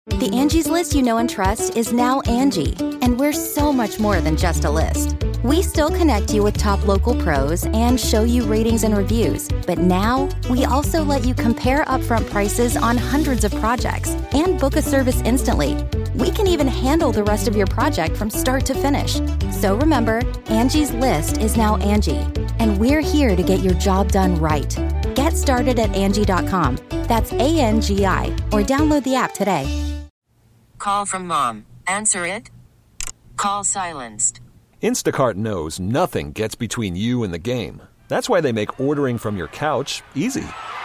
The Angie's List you know and trust is now Angie, and we're so much more than just a list. We still connect you with top local pros and show you ratings and reviews, but now we also let you compare upfront prices on hundreds of projects and book a service instantly. We can even handle the rest of your project from start to finish. So remember, Angie's List is now Angie, and we're here to get your job done right. Get started at Angie.com. That's ANGI, or download the app today. Call from mom. Answer it. Call silenced. Instacart knows nothing gets between you and the game. That's why they make ordering from your couch easy.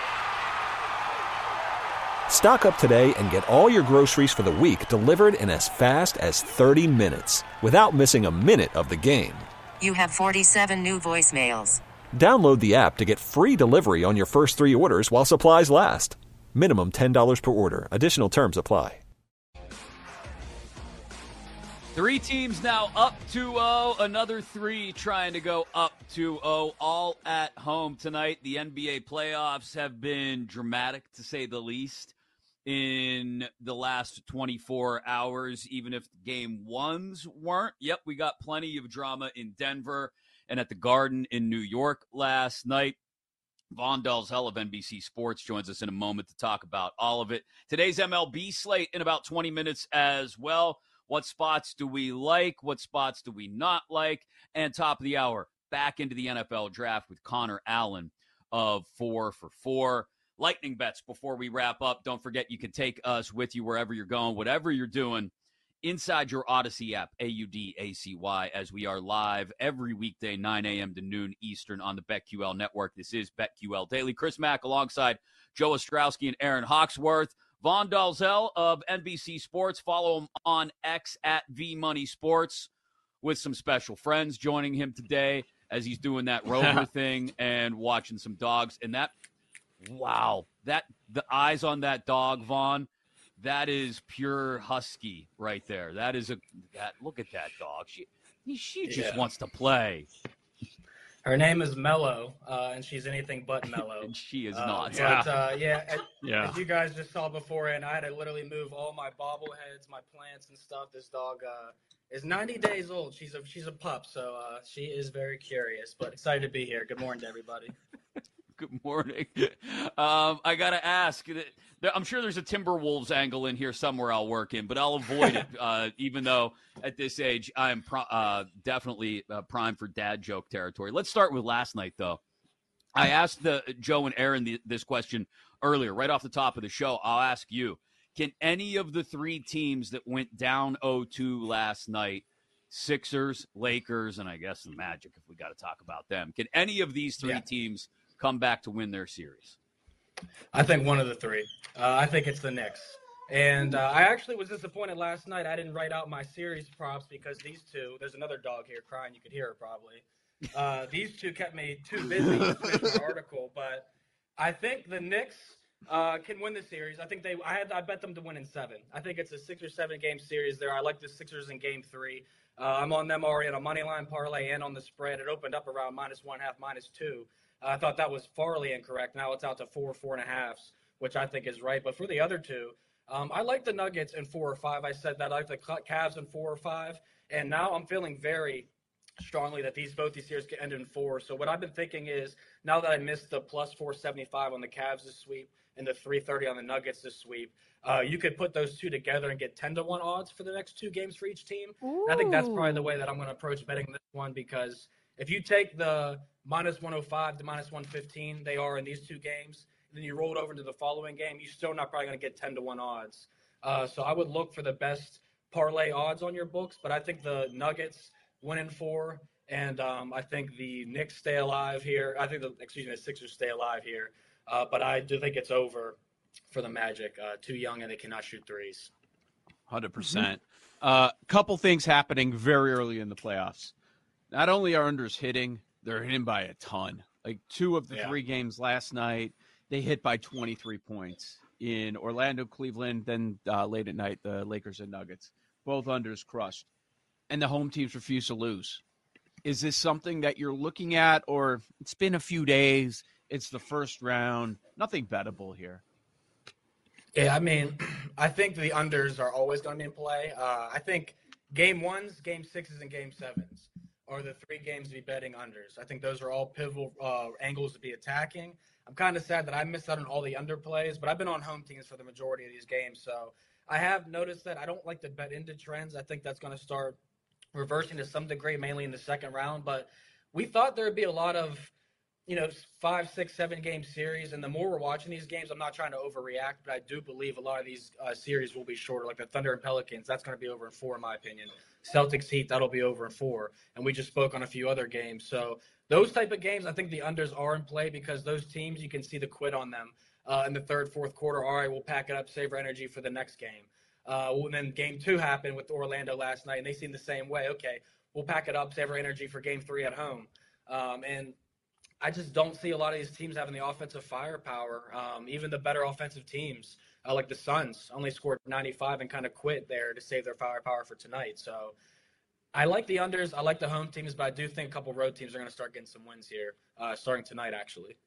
Stock up today and get all your groceries for the week delivered in as fast as 30 minutes without missing a minute of the game. You have 47 new voicemails. Download the app to get free delivery on your first 3 orders while supplies last. Minimum $10 per order. Additional terms apply. 3 teams now up 2-0. Another 3 trying to go up 2-0. All at home tonight. The NBA playoffs have been dramatic, to say the least, in the last 24 hours, even if game ones weren't. Yep, we got plenty of drama in Denver and at the Garden in New York last night. Vaughn Dalzell of NBC Sports joins us in a moment to talk about all of it. Today's MLB slate in about 20 minutes as well. What spots do we like? What spots do we not like? And top of the hour, back into the NFL draft with Connor Allen of 4 for 4. Lightning bets before we wrap up. Don't forget you can take us with you wherever you're going, whatever you're doing, inside your Odyssey app, AUDACY, as we are live every weekday, 9 a.m. to noon Eastern on the BetQL network. This is BetQL Daily. Chris Mack alongside Joe Ostrowski and Aaron Hawksworth. Vaughn Dalzell of NBC Sports. Follow him on X at VMoneySports with some special friends joining him today as he's doing that rover thing and watching some dogs. And that, wow, the eyes on that dog, Vaughn, that is pure husky right there. Look at that dog. She just wants to play. Her name is Mellow, and she's anything but mellow. And she is not. But, as you guys just saw beforehand, I had to literally move all my bobbleheads, my plants and stuff. This dog is 90 days old. She's a pup, so she is very curious, but excited to be here. Good morning to everybody. Good morning. I got to ask, I'm sure there's a Timberwolves angle in here somewhere I'll work in, but I'll avoid it, even though at this age I am definitely primed for dad joke territory. Let's start with last night, though. I asked Joe and Aaron this question earlier, right off the top of the show. I'll ask you, can any of the 3 teams that went down 0-2 last night, Sixers, Lakers, and I guess the Magic, if we got to talk about them, can any of these 3 teams come back to win their series? I think one of the 3. I think it's the Knicks. And I actually was disappointed last night. I didn't write out my series props because these 2, there's another dog here crying. You could hear her probably. These 2 kept me too busy to finish my article. But I think the Knicks can win the series. I bet them to win in 7. I think it's a 6 or 7 game series there. I like the Sixers in game 3. I'm on them already on a money line parlay and on the spread. It opened up around -1.5, -2. I thought that was farly incorrect. Now it's out to 4, 4.5, which I think is right. But for the other 2, I like the Nuggets in 4 or 5. I said that I like the Cavs in 4 or 5. And now I'm feeling very strongly that both these series could end in 4. So what I've been thinking is, now that I missed the plus 475 on the Cavs this sweep and the 330 on the Nuggets this sweep, you could put those 2 together and get 10-1 odds for the next 2 games for each team. And I think that's probably the way that I'm going to approach betting this one, because if you take the -105 to -115 they are in these 2 games, and then you roll it over into the following game, you're still not probably going to get 10-1 odds. So I would look for the best parlay odds on your books, but I think the Nuggets win in 4, and I think the Knicks stay alive here. I think the Sixers stay alive here, but I do think it's over for the Magic. Too young and they cannot shoot threes. 100%. Couple things happening very early in the playoffs. Not only are unders hitting, they're hitting by a ton. Like 2 of the 3 games last night, they hit by 23 points. In Orlando, Cleveland, then late at night, the Lakers and Nuggets. Both unders crushed. And the home teams refuse to lose. Is this something that you're looking at, or it's been a few days, it's the first round, nothing bettable here? Yeah, I mean, I think the unders are always going to be in play. I think game ones, game sixes, and game sevens are the three games to be betting unders. I think those are all pivotal angles to be attacking. I'm kind of sad that I missed out on all the underplays, but I've been on home teams for the majority of these games, so I have noticed that I don't like to bet into trends. I think that's going to start reversing to some degree, mainly in the second round. But we thought there would be a lot of 5, 6, 7 game series. And the more we're watching these games, I'm not trying to overreact, but I do believe a lot of these series will be shorter, like the Thunder and Pelicans. That's going to be over in 4, in my opinion. Celtics Heat, that'll be over in 4. And we just spoke on a few other games. So those type of games, I think the unders are in play because those teams, you can see the quit on them in the third, fourth quarter. All right, we'll pack it up, save our energy for the next game. And then game 2 happened with Orlando last night, and they seemed the same way. Okay, we'll pack it up, save our energy for game 3 at home. And I just don't see a lot of these teams having the offensive firepower. Even the better offensive teams, like the Suns, only scored 95 and kind of quit there to save their firepower for tonight. So I like the unders. I like the home teams, but I do think a couple road teams are going to start getting some wins here, starting tonight, actually.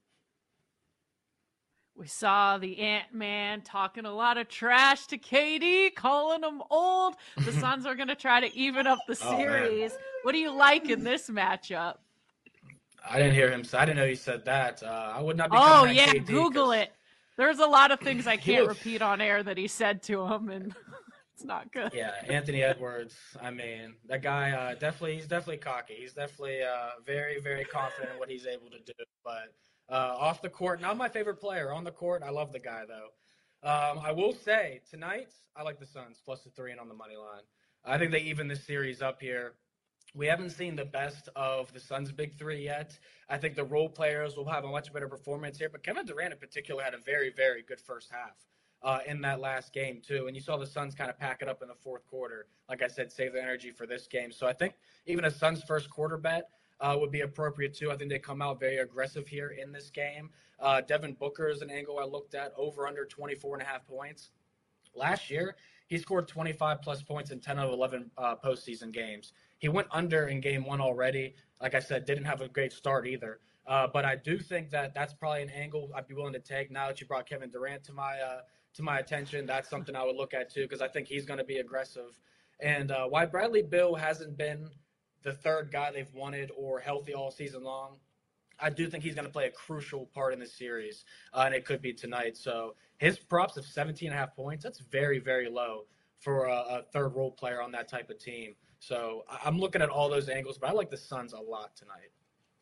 We saw the Ant-Man talking a lot of trash to KD, calling him old. The Suns are going to try to even up the series. What do you like in this matchup? I didn't hear him. I didn't know he said that. I would not be. Oh yeah, KD, Google it. There's a lot of things I can't repeat on air that he said to him, and it's not good. Yeah, Anthony Edwards. I mean, that guy he's definitely cocky. He's definitely very, very confident in what he's able to do. But off the court, not my favorite player. On the court, I love the guy though. I will say tonight, I like the Suns plus the 3 and on the money line. I think they even this series up here. We haven't seen the best of the Suns' big 3 yet. I think the role players will have a much better performance here. But Kevin Durant in particular had a very, very good first half in that last game too. And you saw the Suns kind of pack it up in the fourth quarter. Like I said, save the energy for this game. So I think even a Suns first quarter bet would be appropriate too. I think they come out very aggressive here in this game. Devin Booker is an angle I looked at, over under 24.5 points. Last year, he scored 25-plus points in 10 of 11 postseason games. He went under in game 1 already. Like I said, didn't have a great start either. But I do think that that's probably an angle I'd be willing to take. Now that you brought Kevin Durant to my attention, that's something I would look at too, because I think he's going to be aggressive. And why Bradley Beal hasn't been the third guy they've wanted or healthy all season long, I do think he's going to play a crucial part in this series, and it could be tonight. So his props of 17.5 points, that's very, very low for a third role player on that type of team. So I'm looking at all those angles, but I like the Suns a lot tonight.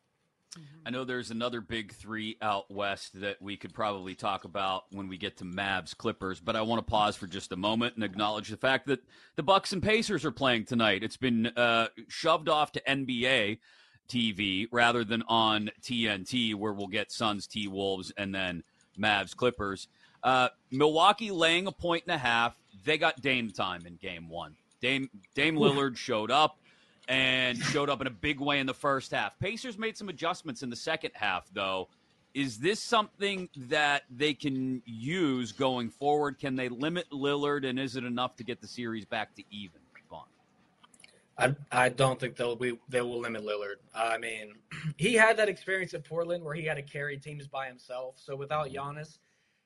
I know there's another big 3 out west that we could probably talk about when we get to Mavs Clippers, but I want to pause for just a moment and acknowledge the fact that the Bucks and Pacers are playing tonight. It's been shoved off to NBA TV rather than on TNT, where we'll get Suns, T-Wolves, and then Mavs Clippers. Milwaukee laying 1.5. They got Dame time in game 1. Dame Lillard showed up in a big way in the first half. Pacers made some adjustments in the second half, though. Is this something that they can use going forward? Can they limit Lillard, and is it enough to get the series back to even? Vaughn? I don't think they will limit Lillard. I mean, he had that experience at Portland where he had to carry teams by himself. So without Giannis,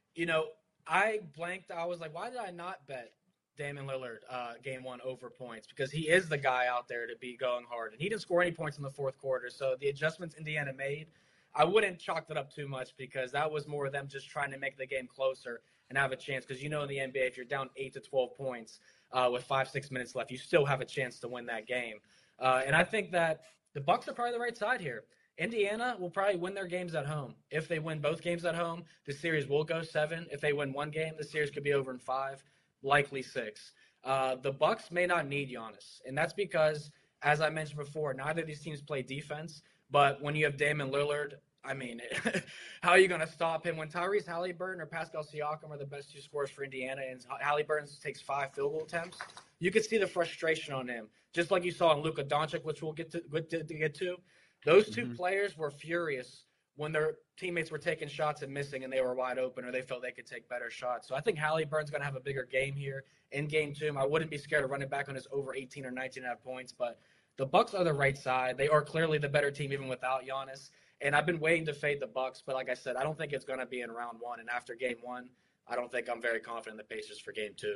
I blanked. I was like, why did I not bet Damian Lillard game 1 over points? Because he is the guy out there to be going hard. And he didn't score any points in the fourth quarter. So the adjustments Indiana made, I wouldn't chalk that up too much, because that was more of them just trying to make the game closer and have a chance. Because in the NBA, if you're down 8 to 12 points with 5-6 minutes left, you still have a chance to win that game. And I think that the Bucks are probably the right side here. Indiana will probably win their games at home. If they win both games at home, the series will go 7. If they win one game, the series could be over in 5. Likely 6. The Bucks may not need Giannis, and that's because, as I mentioned before, neither of these teams play defense. But when you have Damian Lillard, I mean, how are you going to stop him when Tyrese Halliburton or Pascal Siakam are the best 2 scorers for Indiana, and Halliburton takes 5 field goal attempts? You could see the frustration on him, just like you saw in Luka Doncic, which we'll get to. Those 2 players were furious when their teammates were taking shots and missing and they were wide open, or they felt they could take better shots. So I think Halliburton's going to have a bigger game here in game 2. I wouldn't be scared of running back on his over 18 or 19.5 points, but the Bucks are the right side. They are clearly the better team even without Giannis. And I've been waiting to fade the Bucks, but like I said, I don't think it's going to be in round 1. And after game 1, I don't think I'm very confident in the Pacers for Game 2.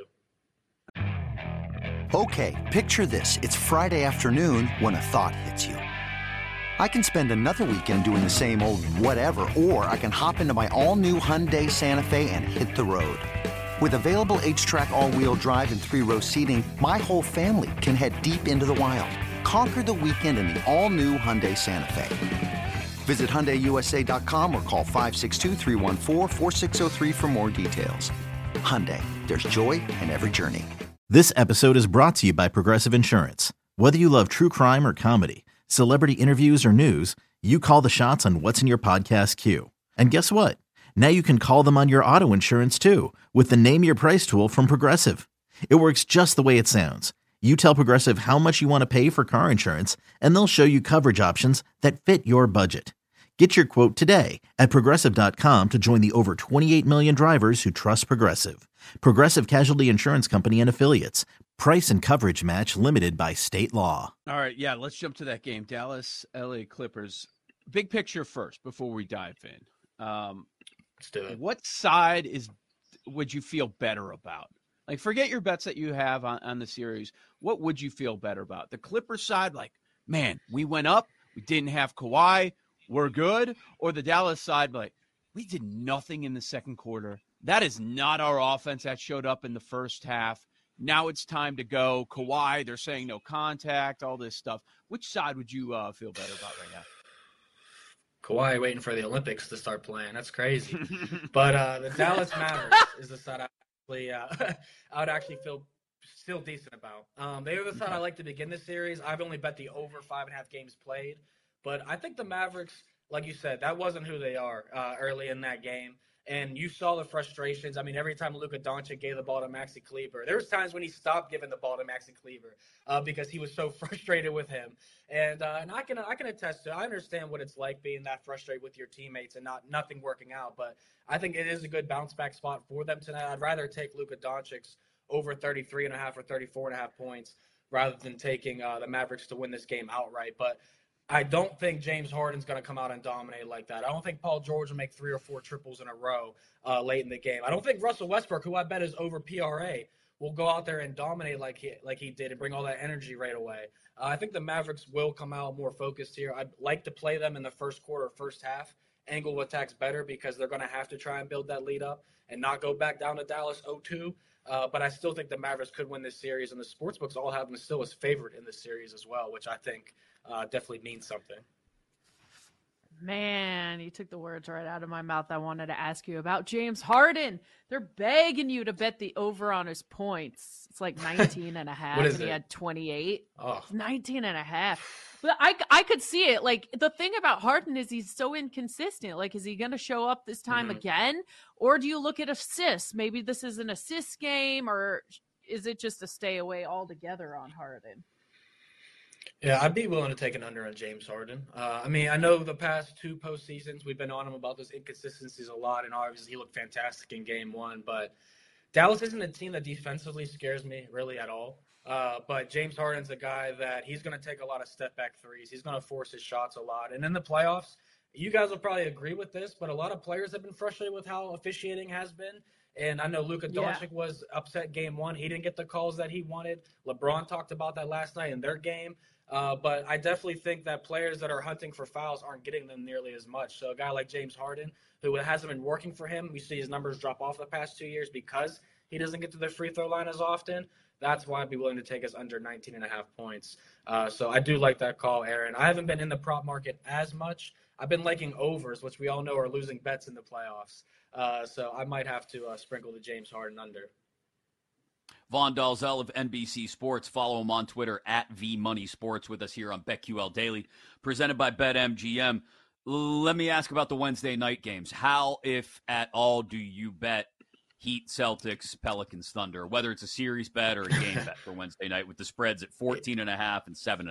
Okay, picture this. It's Friday afternoon when a thought hits you. I can spend another weekend doing the same old whatever, or I can hop into my all-new Hyundai Santa Fe and hit the road. With available H-Track all-wheel drive and 3-row seating, my whole family can head deep into the wild. Conquer the weekend in the all-new Hyundai Santa Fe. Visit HyundaiUSA.com or call 562-314-4603 for more details. Hyundai, there's joy in every journey. This episode is brought to you by Progressive Insurance. Whether you love true crime or comedy, celebrity interviews or news, you call the shots on what's in your podcast queue. And guess what? Now you can call them on your auto insurance too with the Name Your Price tool from Progressive. It works just the way it sounds. You tell Progressive how much you want to pay for car insurance, and they'll show you coverage options that fit your budget. Get your quote today at Progressive.com to join the over 28 million drivers who trust Progressive. Progressive Casualty Insurance Company and Affiliates. Price and coverage match limited by state law. All right, yeah, let's jump to that game. Dallas, LA Clippers. Big picture first before we dive in. Let's do it. What side would you feel better about? Like, forget your bets that you have on the series. What would you feel better about? The Clippers side, like, man, we went up. We didn't have Kawhi. We're good. Or the Dallas side, like, we did nothing in the second quarter. That is not our offense that showed up in the first half. Now it's time to go. Kawhi, they're saying no contact, all this stuff. Which side would you feel better about right now? Kawhi waiting for the Olympics to start playing. That's crazy. But the Dallas Mavericks is the side I would actually feel still decent about. They are the side I like to begin this series. I've only bet the over 5.5 games played. But I think the Mavericks, like you said, that wasn't who they are early in that game. And you saw the frustrations. I mean, every time Luka Doncic gave the ball to Maxi Kleber, there was times when he stopped giving the ball to Maxi Kleber because he was so frustrated with him. And I can attest to it. I understand what it's like being that frustrated with your teammates and nothing working out. But I think it is a good bounce back spot for them tonight. I'd rather take Luka Doncic's over 33.5 or 34.5 points rather than taking the Mavericks to win this game outright. But I don't think James Harden's going to come out and dominate like that. I don't think Paul George will make 3 or 4 triples in a row late in the game. I don't think Russell Westbrook, who I bet is over PRA, will go out there and dominate like he did and bring all that energy right away. I think the Mavericks will come out more focused here. I'd like to play them in the first quarter, first half. Angle attacks better because they're going to have to try and build that lead up and not go back down to Dallas 0-2. But I still think the Mavericks could win this series, and the sportsbooks all have them still as favorite in this series as well, which I think definitely means something. Man, you took the words right out of my mouth. I wanted to ask you about James Harden. They're begging you to bet the over on his points. It's like 19.5, and he had 28. Oh. 19.5. But I could see it. Like, the thing about Harden is he's so inconsistent. Like, is he going to show up this time again? Or do you look at assists? Maybe this is an assist game, or is it just a stay away altogether on Harden? Yeah, I'd be willing to take an under on James Harden. I mean, I know the past 2 postseasons we've been on him about those inconsistencies a lot, and obviously he looked fantastic in Game 1. But Dallas isn't a team that defensively scares me really at all. But James Harden's a guy that he's going to take a lot of step-back threes. He's going to force his shots a lot. And in the playoffs, you guys will probably agree with this, but a lot of players have been frustrated with how officiating has been. And I know Luka Doncic was upset Game 1. He didn't get the calls that he wanted. LeBron talked about that last night in their game. But I definitely think that players that are hunting for fouls aren't getting them nearly as much. So a guy like James Harden, who hasn't been working for him, we see his numbers drop off the past 2 years because he doesn't get to the free throw line as often. That's why I'd be willing to take us under 19.5 points. So I do like that call, Aaron. I haven't been in the prop market as much. I've been liking overs, which we all know are losing bets in the playoffs. So I might have to sprinkle the James Harden under. Vaughn Dalzell of NBC Sports. Follow him on Twitter at VMoneySports with us here on BetQL Daily, presented by BetMGM. Let me ask about the Wednesday night games. How, if at all, do you bet Heat, Celtics, Pelicans, Thunder, whether it's a series bet or a game bet for Wednesday night with the spreads at 14.5 and 7.5?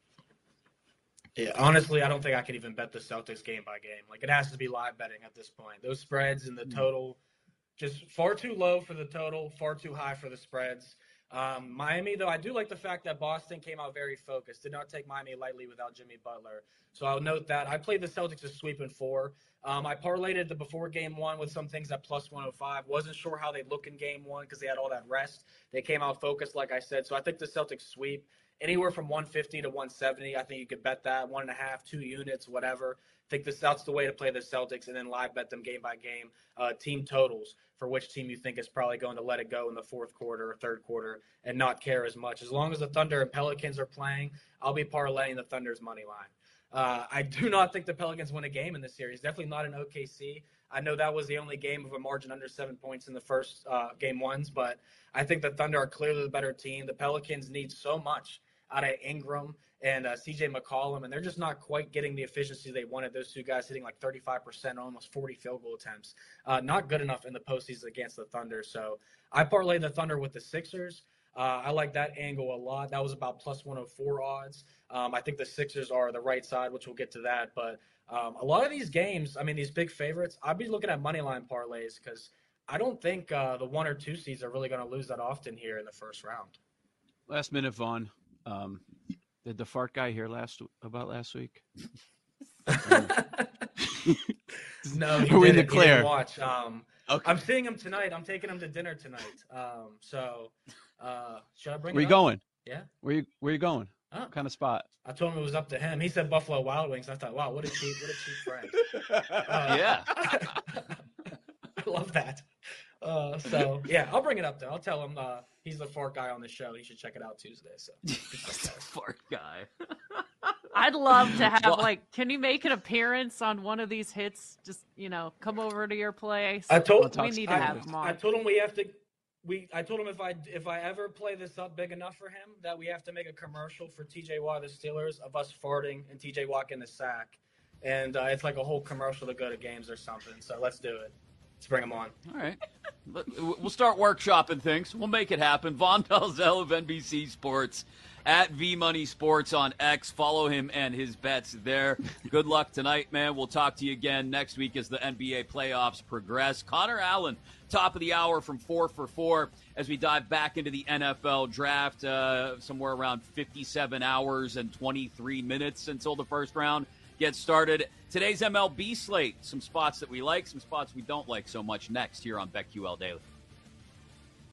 Yeah, honestly, I don't think I could even bet the Celtics game by game. Like, it has to be live betting at this point. Those spreads and the total – just far too low for the total, far too high for the spreads. Miami, though, I do like the fact that Boston came out very focused. Did not take Miami lightly without Jimmy Butler. So I'll note that. I played the Celtics to sweep in 4. I parlayed it the before game one with some things at plus 105. Wasn't sure how they'd look in game one because they had all that rest. They came out focused, like I said. So I think the Celtics sweep anywhere from 150 to 170. I think you could bet that 1.5, 2 units, whatever. I think that's the way to play the Celtics, and then live bet them game by game, team totals for which team you think is probably going to let it go in the fourth quarter or third quarter and not care as much. As long as the Thunder and Pelicans are playing, I'll be parlaying the Thunder's money line. I do not think the Pelicans win a game in this series. Definitely not in OKC. I know that was the only game of a margin under 7 points in the first game ones, but I think the Thunder are clearly the better team. The Pelicans need so much out of Ingram and CJ McCollum, and they're just not quite getting the efficiency they wanted. Those two guys hitting like 35%, almost 40 field goal attempts. Not good enough in the postseason against the Thunder. So I parlayed the Thunder with the Sixers. I like that angle a lot. That was about plus 104 odds. I think the Sixers are the right side, which we'll get to that. But a lot of these games, I mean, these big favorites, I'd be looking at money line parlays because I don't think the 1 or 2 seeds are really going to lose that often here in the first round. Last minute, Vaughn. Did the fart guy hear last week? No, he didn't. He didn't watch. Okay. I'm seeing him tonight. I'm taking him to dinner tonight. So should I bring Where you going? Yeah. Where you going? Oh. What kind of spot? I told him it was up to him. He said Buffalo Wild Wings. I thought, wow, what a cheap friend. Yeah. I love that. So yeah, I'll bring it up there. I'll tell him he's the fart guy on the show. He should check it out Tuesday. So fart guy. I'd love to have can you make an appearance on one of these hits? Just come over to your place. We need to have him on. I told him we have to. I told him if I ever play this up big enough for him that we have to make a commercial for TJ Watt, the Steelers, of us farting and TJ Watt in the sack, and it's like a whole commercial to go to games or something. So let's do it. Let's bring him on. All right. We'll start workshopping things. We'll make it happen. Vaughn Dalzell of NBC Sports at V-Money Sports on X. Follow him and his bets there. Good luck tonight, man. We'll talk to you again next week as the NBA playoffs progress. Connor Allen, top of the hour from 4 for 4 as we dive back into the NFL draft, somewhere around 57 hours and 23 minutes until the first round gets started. Today's MLB slate, some spots that we like, some spots we don't like so much next here on BetQL Daily.